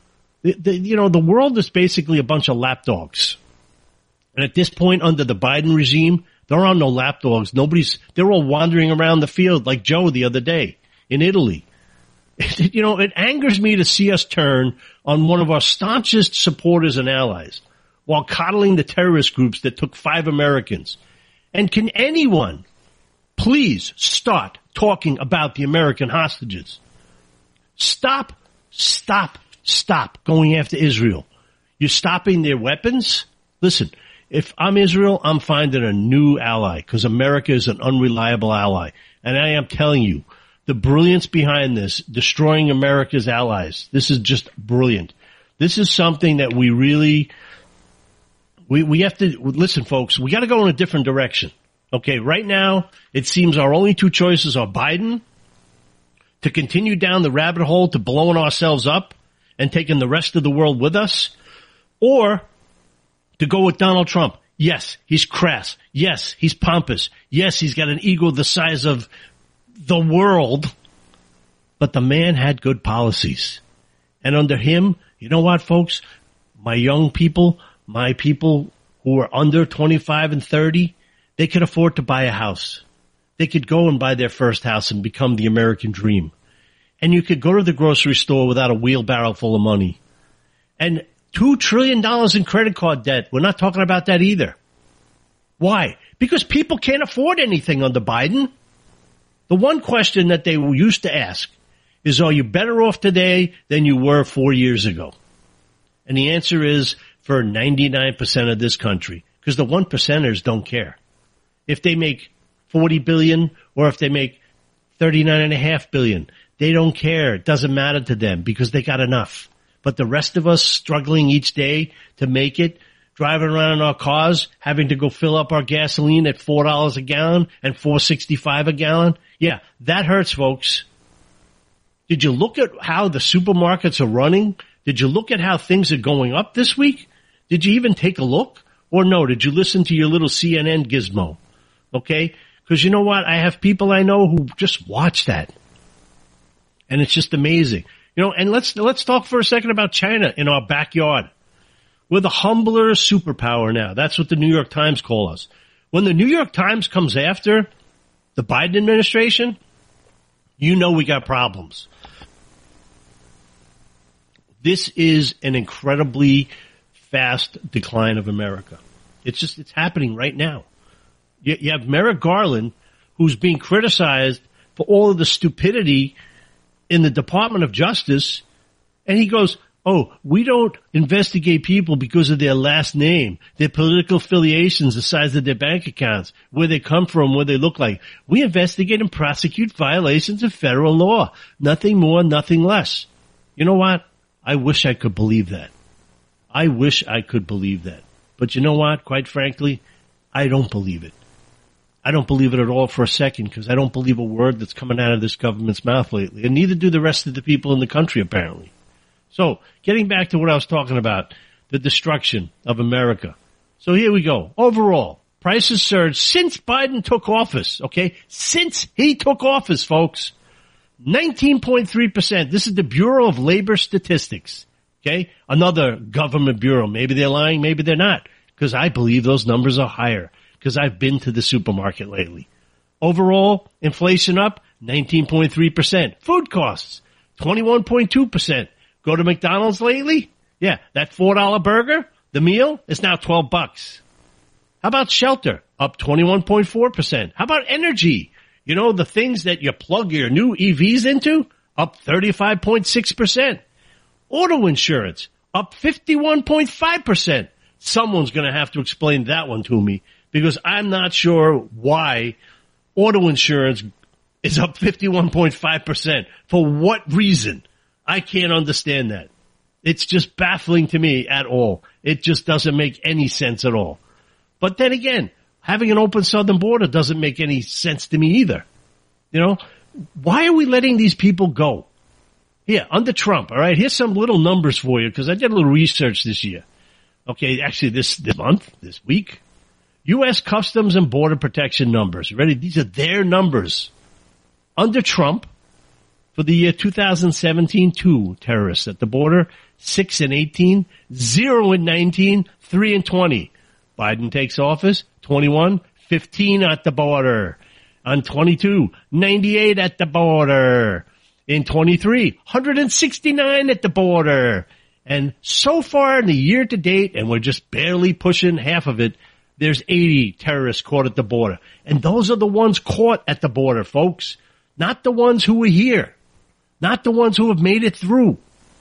The world is basically a bunch of lapdogs. And at this point, under the Biden regime, there are no lapdogs. They're all wandering around the field like Joe the other day in Italy. It angers me to see us turn on one of our staunchest supporters and allies while coddling the terrorist groups that took 5 Americans. And can anyone please start talking about the American hostages? Stop going after Israel. You're stopping their weapons? Listen, if I'm Israel, I'm finding a new ally because America is an unreliable ally. And I am telling you, the brilliance behind this, destroying America's allies, this is just brilliant. This is something that we really, we have to, listen folks, we got to go in a different direction. Okay, right now, it seems our only 2 choices are Biden, to continue down the rabbit hole to blowing ourselves up and taking the rest of the world with us, or to go with Donald Trump. Yes, he's crass. Yes, he's pompous. Yes, he's got an ego the size of the world, but the man had good policies. And under him, you know what, folks? My young people, my people who are under 25 and 30, they could afford to buy a house. They could go and buy their first house and become the American dream. And you could go to the grocery store without a wheelbarrow full of money. And $2 trillion in credit card debt. We're not talking about that either. Why? Because people can't afford anything under Biden. The one question that they used to ask is, are you better off today than you were 4 years ago? And the answer is for 99% of this country, because the 1%ers don't care. If they make $40 billion or if they make $39.5 billion, they don't care. It doesn't matter to them because they got enough. But the rest of us struggling each day to make it, driving around in our cars, having to go fill up our gasoline at $4 a gallon and $4.65 a gallon. Yeah, that hurts, folks. Did you look at how the supermarkets are running? Did you look at how things are going up this week? Did you even take a look? Or no, did you listen to your little CNN gizmo? Okay? Because you know what? I have people I know who just watch that. And it's just amazing. And let's talk for a second about China in our backyard. We're the humbler superpower now. That's what the New York Times call us. When the New York Times comes after the Biden administration, you know we got problems. This is an incredibly fast decline of America. It's happening right now. You have Merrick Garland, who's being criticized for all of the stupidity in the Department of Justice, and he goes, oh, we don't investigate people because of their last name, their political affiliations, the size of their bank accounts, where they come from, what they look like. We investigate and prosecute violations of federal law. Nothing more, nothing less. You know what? I wish I could believe that. I wish I could believe that. But you know what? Quite frankly, I don't believe it. I don't believe it at all for a second because I don't believe a word that's coming out of this government's mouth lately. And neither do the rest of the people in the country, apparently. So, getting back to what I was talking about, the destruction of America. So here we go. Overall, prices surged since Biden took office, okay? Since he took office, folks. 19.3%. This is the Bureau of Labor Statistics, okay? Another government bureau. Maybe they're lying, maybe they're not, because I believe those numbers are higher, because I've been to the supermarket lately. Overall, inflation up 19.3%. Food costs 21.2%. Go to McDonald's lately? Yeah, that $4 burger, the meal, is now $12. How about shelter? Up 21.4%. How about energy? You know, the things that you plug your new EVs into? Up 35.6%. Auto insurance? Up 51.5%. Someone's going to have to explain that one to me because I'm not sure why auto insurance is up 51.5%. For what reason? I can't understand that. It's just baffling to me at all. It just doesn't make any sense at all. But then again, having an open southern border doesn't make any sense to me either. You know, why are we letting these people go? Here, under Trump, all right, here's some little numbers for you because I did a little research this year. Okay, actually this month, this week. U.S. Customs and Border Protection numbers. Ready? These are their numbers. Under Trump, for the year 2017, 2 terrorists at the border, 6 and 18, 0 and 19, 3 and 20. Biden takes office, 21, 15 at the border. On 22, 98 at the border. In 23, 169 at the border. And so far in the year to date, and we're just barely pushing half of it, there's 80 terrorists caught at the border. And those are the ones caught at the border, folks. Not the ones who were here. Not the ones who have made it through.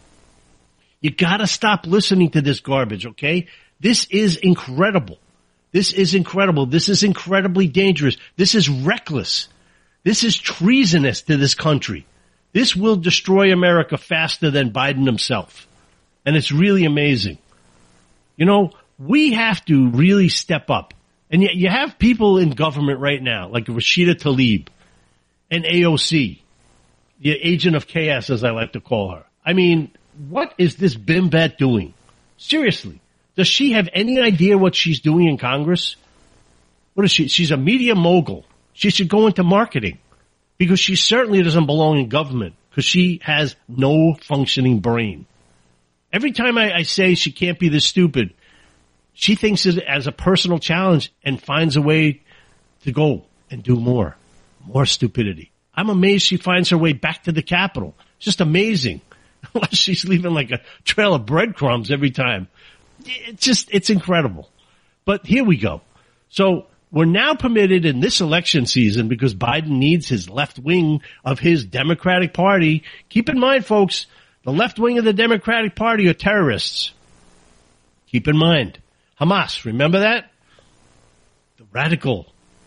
You gotta stop listening to this garbage, okay? This is incredible. This is incredible. This is incredibly dangerous. This is reckless. This is treasonous to this country. This will destroy America faster than Biden himself. And it's really amazing. You know, we have to really step up. And yet you have people in government right now, like Rashida Tlaib and AOC, the agent of chaos, as I like to call her. I mean, what is this bimbat doing? Seriously. Does she have any idea what she's doing in Congress? What is she? She's a media mogul. She should go into marketing because she certainly doesn't belong in government because she has no functioning brain. Every time I say she can't be this stupid, she thinks it as a personal challenge and finds a way to go and do more stupidity. I'm amazed she finds her way back to the Capitol. It's just amazing. Unless she's leaving like a trail of breadcrumbs every time. It's incredible. But here we go. So we're now permitted in this election season because Biden needs his left wing of his Democratic Party. Keep in mind, folks, the left wing of the Democratic Party are terrorists. Keep in mind. Hamas, remember that? The radical.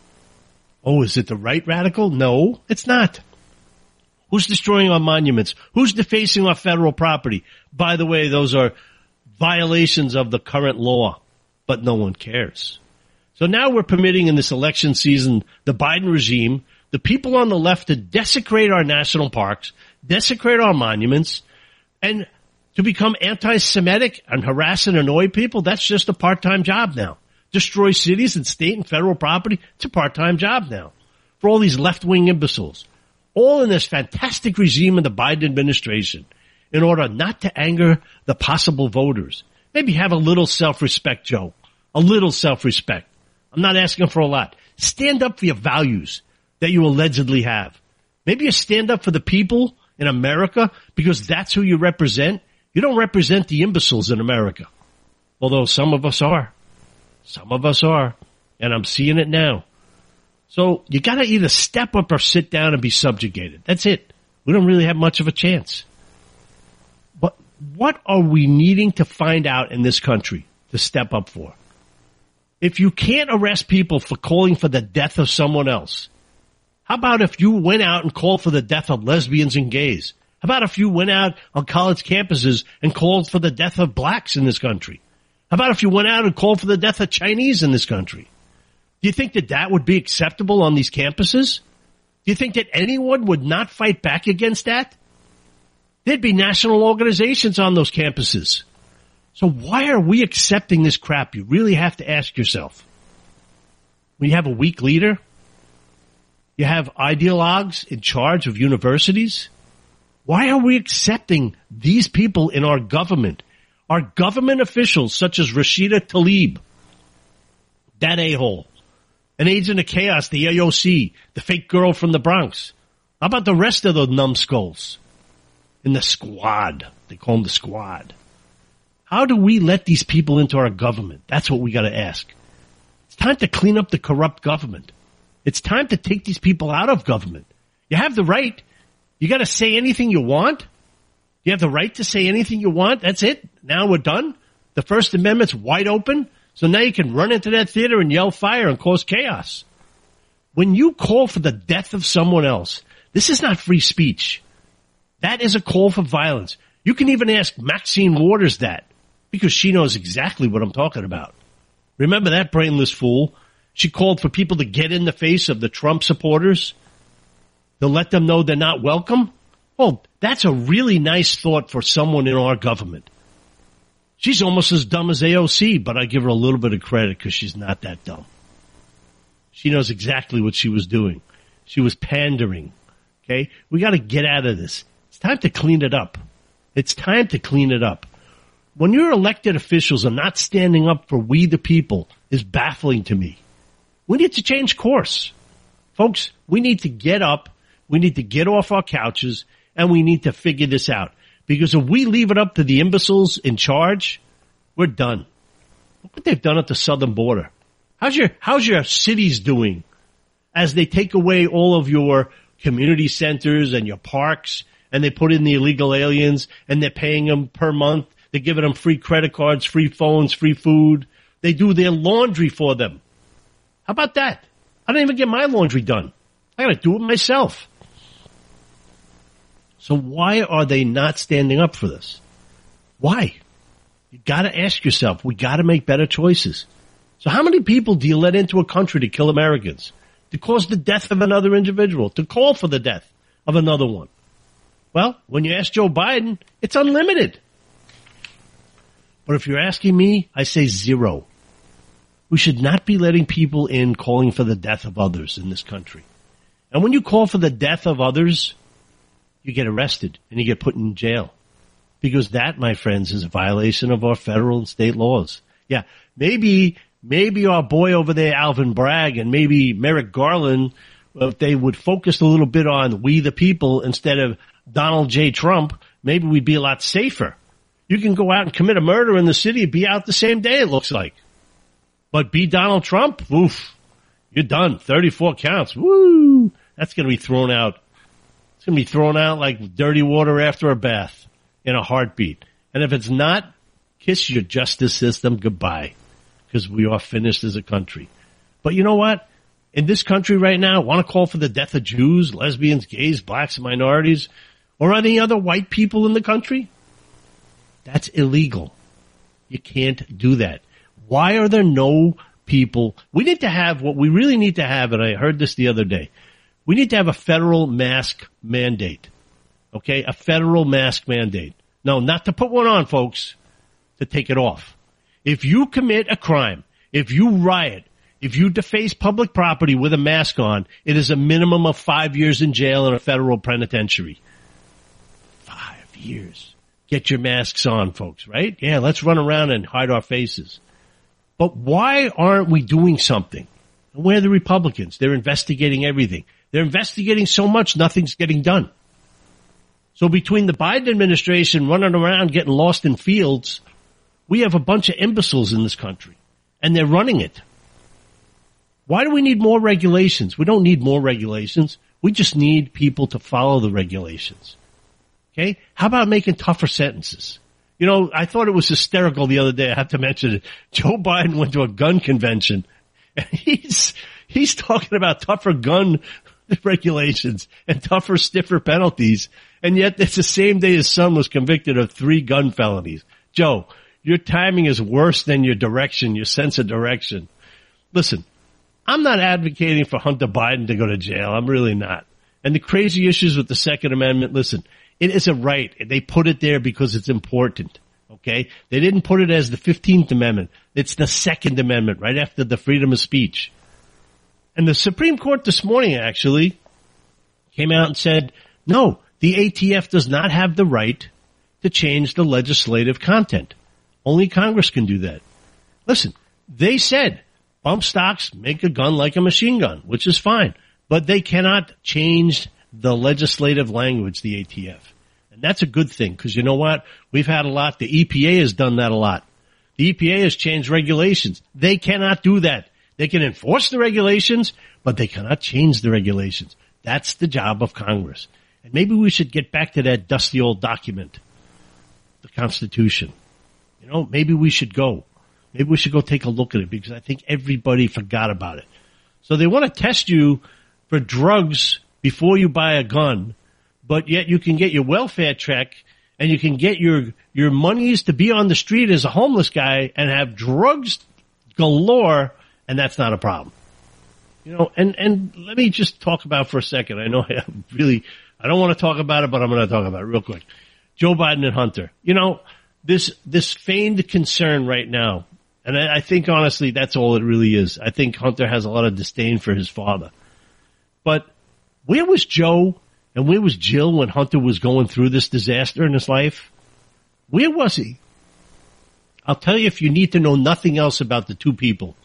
Oh, is it the right radical? No, it's not. Who's destroying our monuments? Who's defacing our federal property? By the way, those are violations of the current law, but no one cares. So now we're permitting in this election season the Biden regime, the people on the left to desecrate our national parks, desecrate our monuments, and to become anti-Semitic and harass and annoy people. That's just a part-time job now. Destroy cities and state and federal property. It's a part-time job now for all these left-wing imbeciles. All in this fantastic regime of the Biden administration in order not to anger the possible voters. Maybe have a little self-respect, Joe. A little self-respect. I'm not asking for a lot. Stand up for your values that you allegedly have. Maybe you stand up for the people in America because that's who you represent. You don't represent the imbeciles in America. Although some of us are. Some of us are. And I'm seeing it now. So you got to either step up or sit down and be subjugated. That's it. We don't really have much of a chance. But what are we needing to find out in this country to step up for? If you can't arrest people for calling for the death of someone else, how about if you went out and called for the death of lesbians and gays? How How about if you went out on college campuses and called for the death of blacks in this country? How about if you went out and called for the death of Chinese in this country? Do you think that that would be acceptable on these campuses? Do you think that anyone would not fight back against that? There'd be national organizations on those campuses. So why are we accepting this crap? You really have to ask yourself. When you have a weak leader, you have ideologues in charge of universities. Why are we accepting these people in our government? Our government officials such as Rashida Tlaib, that a-hole, an agent of chaos, the AOC, the fake girl from the Bronx. How about the rest of the numbskulls in the squad? They call them the squad. How do we let these people into our government? That's what we got to ask. It's time to clean up the corrupt government. It's time to take these people out of government. You have the right. You got to say anything you want. You have the right to say anything you want. That's it. Now we're done. The First Amendment's wide open. So now you can run into that theater and yell fire and cause chaos. When you call for the death of someone else, this is not free speech. That is a call for violence. You can even ask Maxine Waters that because she knows exactly what I'm talking about. Remember that brainless fool? She called for people to get in the face of the Trump supporters to let them know they're not welcome. Oh, that's a really nice thought for someone in our government. She's almost as dumb as AOC, but I give her a little bit of credit because she's not that dumb. She knows exactly what she was doing. She was pandering. Okay? We got to get out of this. It's time to clean it up. It's time to clean it up. When your elected officials are not standing up for we the people is baffling to me. We need to change course. Folks, we need to get up. We need to get off our couches and we need to figure this out. Because if we leave it up to the imbeciles in charge, we're done. Look what they've done at the southern border. How's your cities doing as they take away all of your community centers and your parks and they put in the illegal aliens and they're paying them per month. They're giving them free credit cards, free phones, free food. They do their laundry for them. How about that? I don't even get my laundry done. I got to do it myself. So why are they not standing up for this? Why? You got to ask yourself. We got to make better choices. So how many people do you let into a country to kill Americans, to cause the death of another individual, to call for the death of another one? Well, when you ask Joe Biden, it's unlimited. But if you're asking me, I say zero. We should not be letting people in calling for the death of others in this country. And when you call for the death of others, you get arrested and you get put in jail. Because that, my friends, is a violation of our federal and state laws. Yeah, maybe our boy over there, Alvin Bragg, and maybe Merrick Garland, if they would focus a little bit on we the people instead of Donald J. Trump, maybe we'd be a lot safer. You can go out and commit a murder in the city and be out the same day, it looks like. But be Donald Trump, oof, you're done. 34 counts. Woo! That's going to be thrown out. It's going to be thrown out like dirty water after a bath in a heartbeat. And if it's not, kiss your justice system goodbye because we are finished as a country. But you know what? In this country right now, want to call for the death of Jews, lesbians, gays, blacks, and minorities, or any other white people in the country? That's illegal. You can't do that. Why are there no people? We need to have what we really need to have, and I heard this the other day. We need to have a federal mask mandate. Okay? A federal mask mandate. No, not to put one on, folks. To take it off. If you commit a crime, if you riot, if you deface public property with a mask on, it is a minimum of 5 years in jail in a federal penitentiary. 5 years. Get your masks on, folks, right? Yeah, let's run around and hide our faces. But why aren't we doing something? And where are the Republicans? They're investigating everything. They're investigating so much, nothing's getting done. So between the Biden administration running around getting lost in fields, we have a bunch of imbeciles in this country, and they're running it. Why do we need more regulations? We don't need more regulations. We just need people to follow the regulations. Okay? How about making tougher sentences? You know, I thought it was hysterical the other day. I have to mention it. Joe Biden went to a gun convention, and he's talking about tougher gun regulations and tougher, stiffer penalties. And yet it's the same day his son was convicted of 3 gun felonies. Joe, your timing is worse than your direction, your sense of direction. Listen, I'm not advocating for Hunter Biden to go to jail. I'm really not. And the crazy issues with the Second Amendment, listen, it is a right. They put it there because it's important. Okay? They didn't put it as the 15th Amendment. It's the Second Amendment, right after the freedom of speech. And the Supreme Court this morning actually came out and said, no, the ATF does not have the right to change the legislative content. Only Congress can do that. Listen, they said bump stocks make a gun like a machine gun, which is fine, but they cannot change the legislative language, the ATF. And that's a good thing, because you know what? We've had a lot. The EPA has done that a lot. The EPA has changed regulations. They cannot do that. They can enforce the regulations, but they cannot change the regulations. That's the job of Congress. And maybe we should get back to that dusty old document, the Constitution. You know, maybe we should go. Maybe we should go take a look at it, because I think everybody forgot about it. So they want to test you for drugs before you buy a gun, but yet you can get your welfare check and you can get your monies to be on the street as a homeless guy and have drugs galore, and that's not a problem. You know, and let me just talk about for a second. I know I don't want to talk about it, but I'm going to talk about it real quick. Joe Biden and Hunter. You know, this feigned concern right now, and I think honestly that's all it really is. I think Hunter has a lot of disdain for his father. But where was Joe and where was Jill when Hunter was going through this disaster in his life? Where was he? I'll tell you if you need to know nothing else about the two people.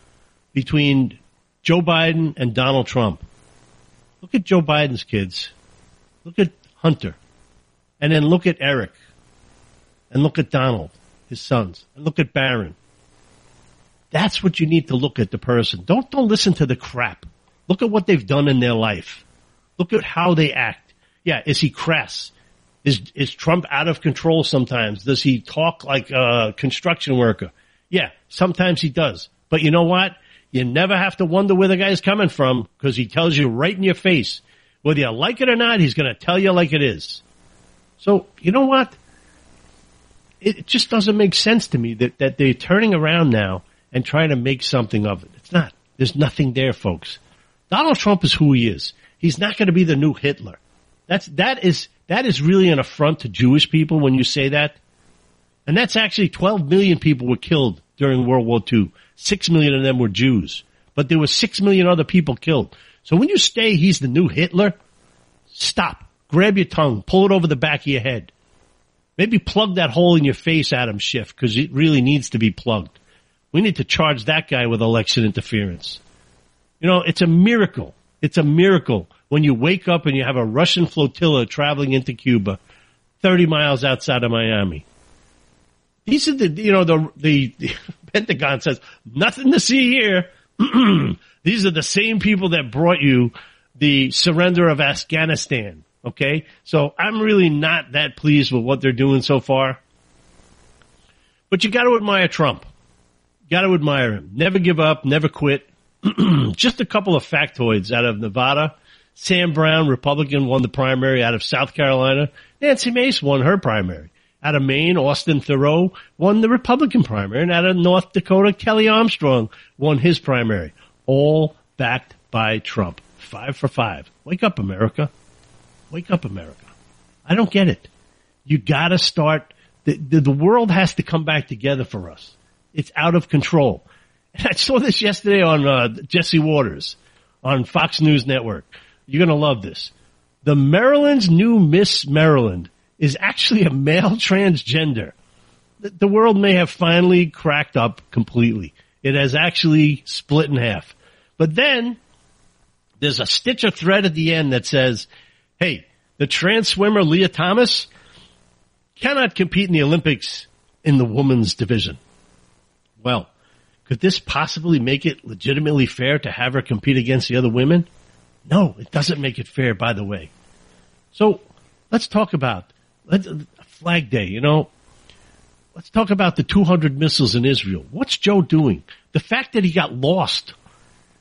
Between Joe Biden and Donald Trump. Look at Joe Biden's kids. Look at Hunter. And then look at Eric. And look at Donald, his sons. And look at Barron. That's what you need to look at the person. Don't listen to the crap. Look at what they've done in their life. Look at how they act. Yeah, is he crass? Is Trump out of control sometimes? Does he talk like a construction worker? Yeah, sometimes he does. But you know what? You never have to wonder where the guy's coming from, because he tells you right in your face. Whether you like it or not, he's going to tell you like it is. So, you know what? It just doesn't make sense to me that they're turning around now and trying to make something of it. It's not. There's nothing there, folks. Donald Trump is who he is. He's not going to be the new Hitler. That is really an affront to Jewish people when you say that. And that's actually 12 million people were killed during World War II. 6 million of them were Jews. But there were 6 million other people killed. So when you say he's the new Hitler, stop. Grab your tongue. Pull it over the back of your head. Maybe plug that hole in your face, Adam Schiff, because it really needs to be plugged. We need to charge that guy with election interference. You know, it's a miracle. It's a miracle when you wake up and you have a Russian flotilla traveling into Cuba, 30 miles outside of Miami. These are the Pentagon says, nothing to see here. These are the same people that brought you the surrender of Afghanistan. Okay? So I'm really not that pleased with what they're doing so far. But you got to admire Trump. Got to admire him. Never give up, never quit. Just a couple of factoids out of Nevada. Sam Brown, Republican, won the primary. Out of South Carolina, Nancy Mace won her primary. Out of Maine, Austin Thoreau won the Republican primary. And out of North Dakota, Kelly Armstrong won his primary. All backed by Trump. 5 for 5. Wake up, America. Wake up, America. I don't get it. You got to start. The world has to come back together for us. It's out of control. And I saw this yesterday on Jesse Waters on Fox News Network. You're going to love this. The Maryland's new Miss Maryland is actually a male transgender. The world may have finally cracked up completely. It has actually split in half. But then there's a stitch of thread at the end that says, hey, the trans swimmer Leah Thomas cannot compete in the Olympics in the women's division. Well, could this possibly make it legitimately fair to have her compete against the other women? No, it doesn't make it fair, by the way. So let's talk about Flag Day, you know. Let's talk about the 200 missiles in Israel. What's Joe doing? The fact that he got lost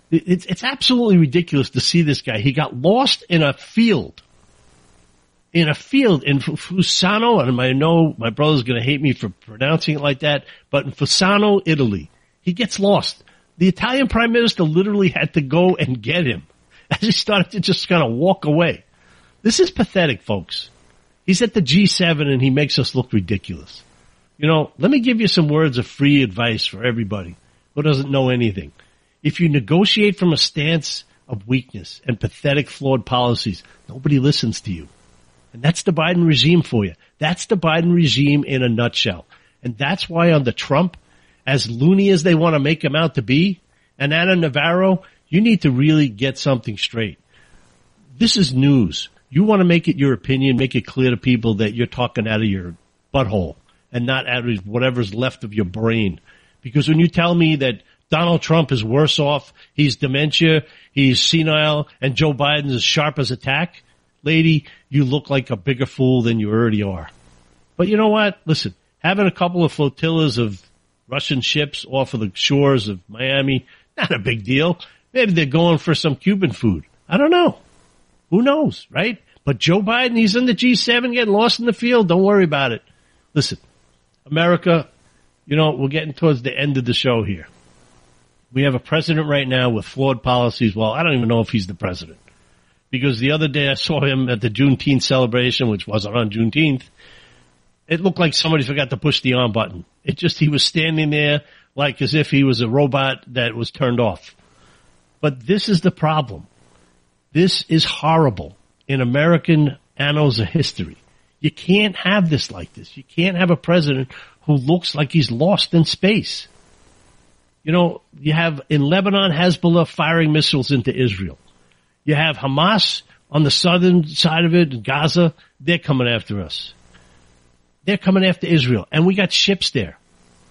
It's absolutely ridiculous to see this guy. He got lost in a field in Fusano, and I know my brother's going to hate me for pronouncing it like that, but in Fusano, Italy. He gets lost. The Italian prime minister literally had to go and get him as he started to just kind of walk away. This is pathetic, folks. He's at the G7 and he makes us look ridiculous. Let me give you some words of free advice for everybody who doesn't know anything. If you negotiate from a stance of weakness and pathetic, flawed policies, nobody listens to you. And that's the Biden regime for you. That's the Biden regime in a nutshell. And that's why under Trump, as loony as they want to make him out to be, and Ana Navarro, you need to really get something straight. This is news. You want to make it your opinion, make it clear to people that you're talking out of your butthole and not out of whatever's left of your brain. Because when you tell me that Donald Trump is worse off, he's dementia, he's senile, and Joe Biden's as sharp as a tack, lady, you look like a bigger fool than you already are. But you know what? Listen, having a couple of flotillas of Russian ships off of the shores of Miami, not a big deal. Maybe they're going for some Cuban food. I don't know. Who knows, right? But Joe Biden, he's in the G7 getting lost in the field. Don't worry about it. Listen, America, we're getting towards the end of the show here. We have a president right now with flawed policies. Well, I don't even know if he's the president. Because the other day I saw him at the Juneteenth celebration, which wasn't on Juneteenth. It looked like somebody forgot to push the on button. He was standing there like as if he was a robot that was turned off. But this is the problem. This is horrible in American annals of history. You can't have this like this. You can't have a president who looks like he's lost in space. You have in Lebanon, Hezbollah firing missiles into Israel. You have Hamas on the southern side of it, Gaza. They're coming after us. They're coming after Israel. And we got ships there.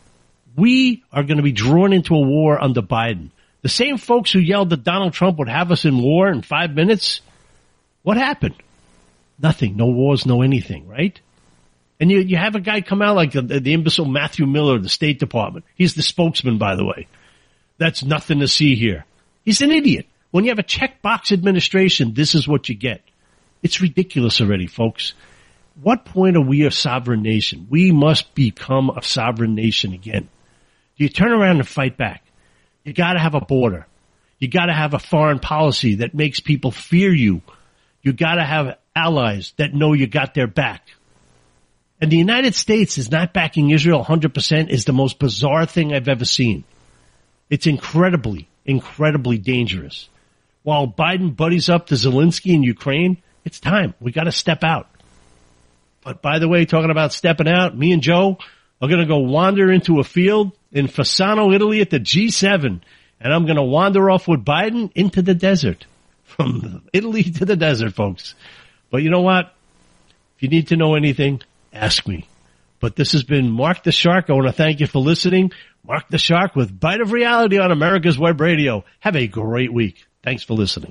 We are going to be drawn into a war under Biden. The same folks who yelled that Donald Trump would have us in war in 5 minutes, what happened? Nothing. No wars, no anything, right? And you have a guy come out like the imbecile Matthew Miller of the State Department. He's the spokesman, by the way. That's nothing to see here. He's an idiot. When you have a checkbox administration, this is what you get. It's ridiculous already, folks. What point are we a sovereign nation? We must become a sovereign nation again. You turn around and fight back. You got to have a border. You got to have a foreign policy that makes people fear you. You got to have allies that know you got their back. And the United States is not backing Israel 100% is the most bizarre thing I've ever seen. It's incredibly, incredibly dangerous. While Biden buddies up to Zelensky in Ukraine, it's time. We got to step out. But by the way, talking about stepping out, me and Joe are going to go wander into a field in Fusano, Italy at the G7. And I'm going to wander off with Biden into the desert. From Italy to the desert, folks. But you know what? If you need to know anything, ask me. But this has been Mark the Shark. I want to thank you for listening. Mark the Shark with Bite of Reality on America's Web Radio. Have a great week. Thanks for listening.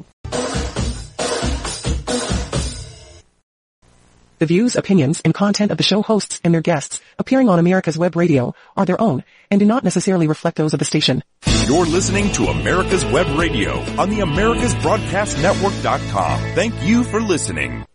The views, opinions, and content of the show hosts and their guests appearing on America's Web Radio are their own and do not necessarily reflect those of the station. You're listening to America's Web Radio on the AmericasBroadcastNetwork.com. Thank you for listening.